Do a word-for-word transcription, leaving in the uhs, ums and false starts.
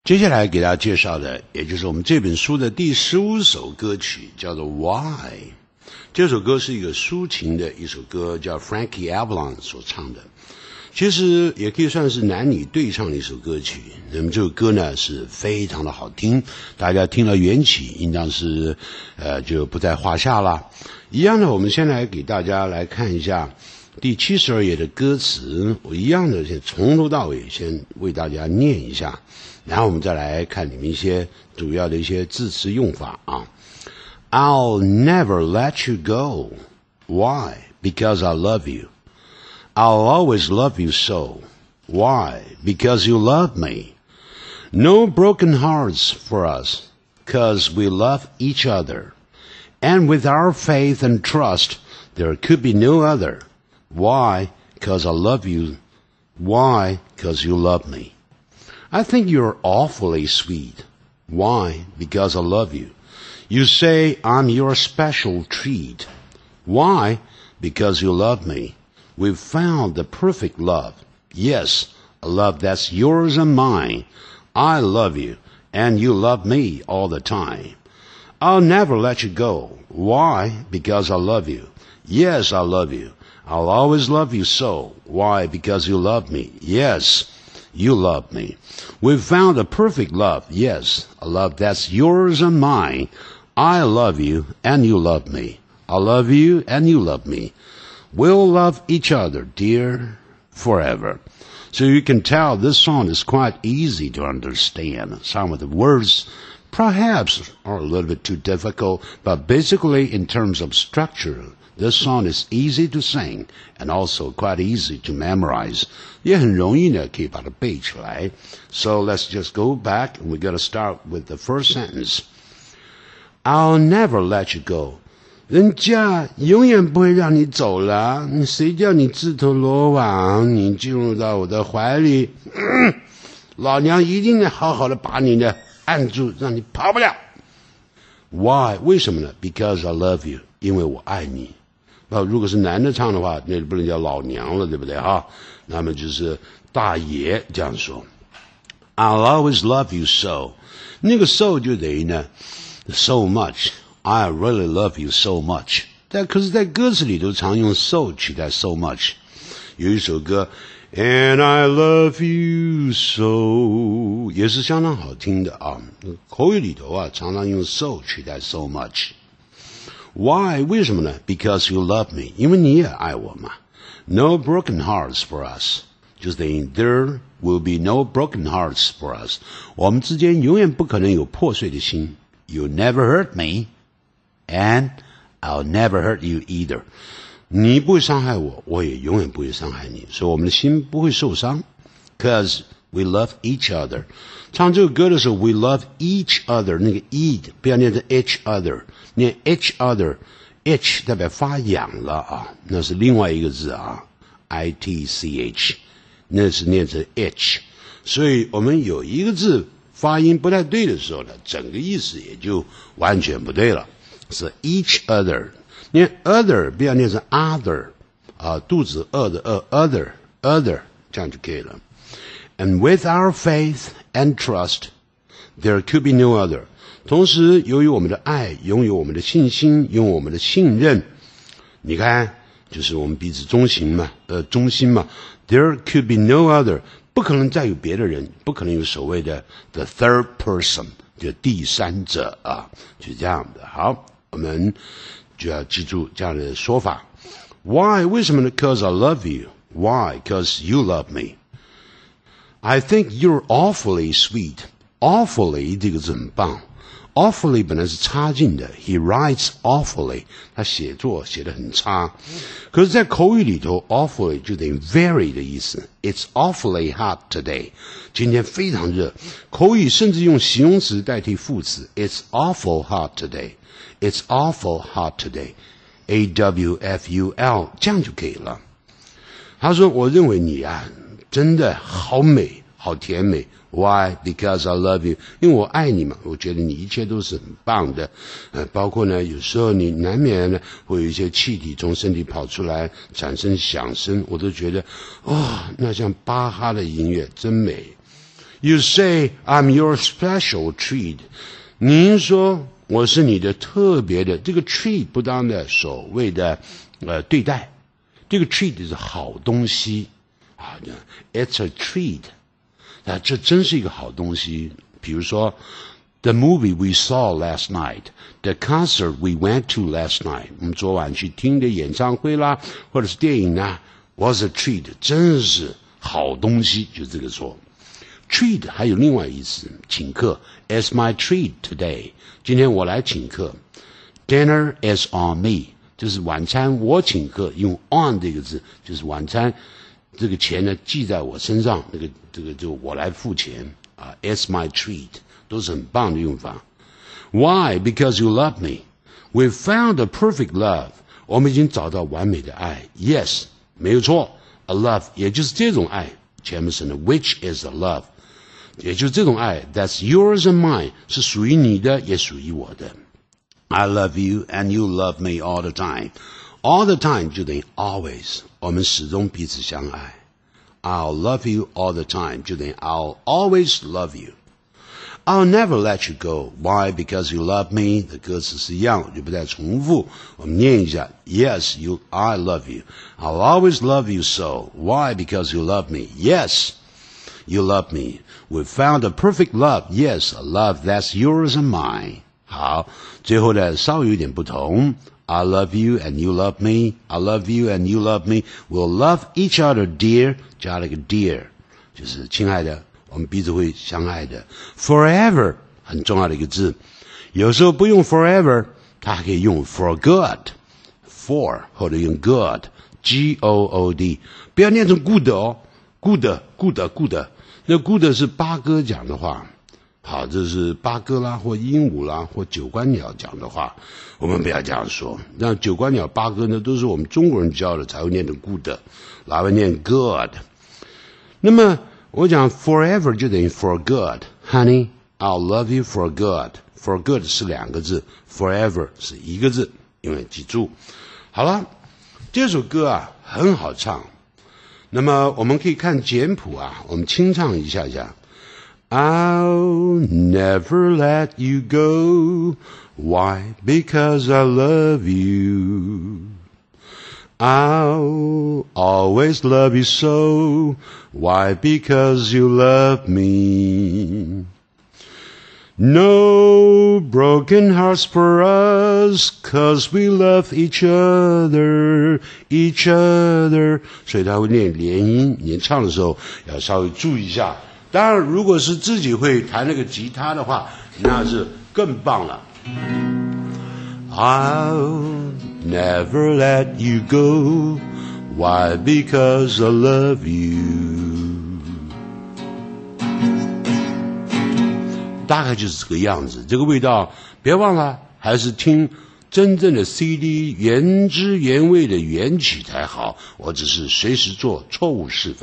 接下来给大家介绍的，也就是我们这本书的第十五首歌曲，叫做《Why》。这首歌是一个抒情的一首歌，叫 Frankie Avalon 所唱的。其实也可以算是男女对唱的一首歌曲。那么这首歌呢是非常的好听，大家听了缘起，应当是呃就不在话下了。一样的，我们先来给大家来看一下第七十二页的歌词，我一样的先从头到尾先为大家念一下。然后我们再来看里面一些主要的一些字词用法啊。I'll never let you go. Why? Because I love you. I'll always love you so. Why? Because you love me. No broken hearts for us, 'cause we love each other. And with our faith and trust, there could be no other. Why? 'Cause I love you. Why? 'Cause you love me.I think you're awfully sweet. Why? Because I love you. You say I'm your special treat. Why? Because you love me. We've found the perfect love. Yes, a love that's yours and mine. I love you, and you love me all the time. I'll never let you go. Why? Because I love you. Yes, I love you. I'll always love you so. Why? Because you love me. Yes.You love me. We've found a perfect love. Yes, a love that's yours and mine. I love you and you love me. I love you and you love me. We'll love each other, dear, forever. So you can tell this song is quite easy to understand. Some of the words perhaps are a little bit too difficult, but basically in terms of structure,This song is easy to sing and also quite easy to memorize. 也很容易呢，可以把它背出来。So let's just go back and we got to start with the first sentence. I'll never let you go. 人家永远不会让你走了，你谁叫你自投罗网，你进入到我的怀里，嗯、老娘一定要好好的把你呢按住，让你跑不了。Why? 为什么呢？ Because I love you. 因为我爱你。那如果是男的唱的话，那就不能叫老娘了，对不对哈？那么就是大爷这样说。I'll always love you so， 那个 so 就等于呢 so much。I really love you so much。但可是，在歌词里头常用 so 取代 so much。有一首歌 And I love you so， 也是相当好听的啊。口语里头啊，常常用 so 取代 so much。Why? 为什么呢 Because you love me. 因为你也爱我嘛。No broken hearts for us. 就是等于 There will be no broken hearts for us. 我们之间永远不可能有破碎的心。You never hurt me. And I'll never hurt you either. 你不会伤害我，我也永远不会伤害你。所以我们的心不会受伤。Because we love each other. 唱这个歌的时候 we love each other. 那个 e 不要念成 each other。念 each other, each 代表发痒了啊，那是另外一个字啊 ，I T C H， 那是念成 each， 所以我们有一个字发音不太对的时候呢，整个意思也就完全不对了，是 each other， 念 other 不要念成 other 啊，肚子饿的饿 other other 这样就可以了。And with our faith and trust, there could be no other.同时，由于我们的爱，拥有我们的信心，拥有我们的信任，你看，就是我们彼此忠心嘛，呃，忠心嘛。There could be no other， 不可能再有别的人，不可能有所谓的 the third person， 就第三者啊，就这样的。好，我们就要记住这样的说法。Why？ 为什么呢 ？Because I love you. Why? Because you love me. I think you're awfully sweet. Awfully 这个字很棒。Awfully 本来是差劲的 ，He writes awfully， 他写作写得很差。可是，在口语里头 ，awfully 就等于 very 的意思。It's awfully hot today， 今天非常热。口语甚至用形容词代替副词 ，It's awful hot today，It's awful hot today，A W F U L 这样就可以了。他说：“我认为你啊，真的好美，好甜美。” Why? Because I love you. 因为我爱你嘛，我觉得你一切都是很棒的，呃，包括呢，有时候你难免呢会有一些气体从身体跑出来，产生响声，我都觉得，哦，那像巴哈的音乐真美。 You say I'm your special treat. 您说我是你的特别的，这个 treat 不当的所谓的呃对待，这个 treat 是好东西啊 ，It's a treat 啊，这真是一个好东西。比如说 ，The movie we saw last night, the concert we went to last night， 我们昨晚去听的演唱会啦，或者是电影啊 ，was a treat， 真是好东西，就这个说。treat 还有另外意思，请客 ，It's my treat today。今天我来请客 ，Dinner is on me， 就是晚餐我请客，用 on 这个字，就是晚餐这个钱呢记在我身上，那个这个就我来付钱啊 ，It's my treat， 都是很棒的用法。Why? Because you love me. We found a perfect love. 我们已经找到完美的爱 ，Yes， 没有错 ，a love 也就是这种爱，前面是呢 ，which is a love。也就是这种爱 ，That's yours and mine， 是属于你的，也属于我的。I love you and you love me all the time. All the time 就等于 always， 我们始终彼此相爱。I'll love you all the time 就等于 I'll always love you. I'll never let you go. Why? Because you love me. 的歌词是一样，我就不再重复。我们念一下 ：Yes, you, I love you. I'll always love you so. Why? Because you love me. Yes, you love me. We found a perfect love. Yes, a love that's yours and mine. 好，最后呢稍微有点不同。I love you and you love me. I love you and you love me. We'll love each other, dear. 加了一个 dear， 就是亲爱的。我们彼此会相爱的 ，forever 很重要的一个字，有时候不用 forever， 它还可以用 for good，for 或者用 good，G O O D， 不要念成 good 哦 ，good good good， 那 good 是八哥讲的话，好，这是八哥啦或鹦鹉啦或九官鸟讲的话，我们不要这样说。那九官鸟、八哥呢，都是我们中国人教的，才会念成 good， 哪会念 good？ 那么我讲 forever 就等于 for good， honey, I'll love you for good. For good 是两个字 ，forever 是一个字，永远记住。好了，这首歌啊很好唱。那么我们可以看简谱啊，我们清唱一下下。I'll never let you go. Why? Because I love you.I'll always love you so. Why? Because you love me. No broken hearts for us, 'cause we love each other, each other. 所以他会念连音，你唱的时候要稍微注意一下。当然，如果是自己会弹那个吉他的话，那是更棒了。I'll never let you go. Why? Because I love you. 大概就是这个样子，这个味道，别忘了，还是听真正的 C D 原汁原味的原曲才好。我只是随时做错误示范。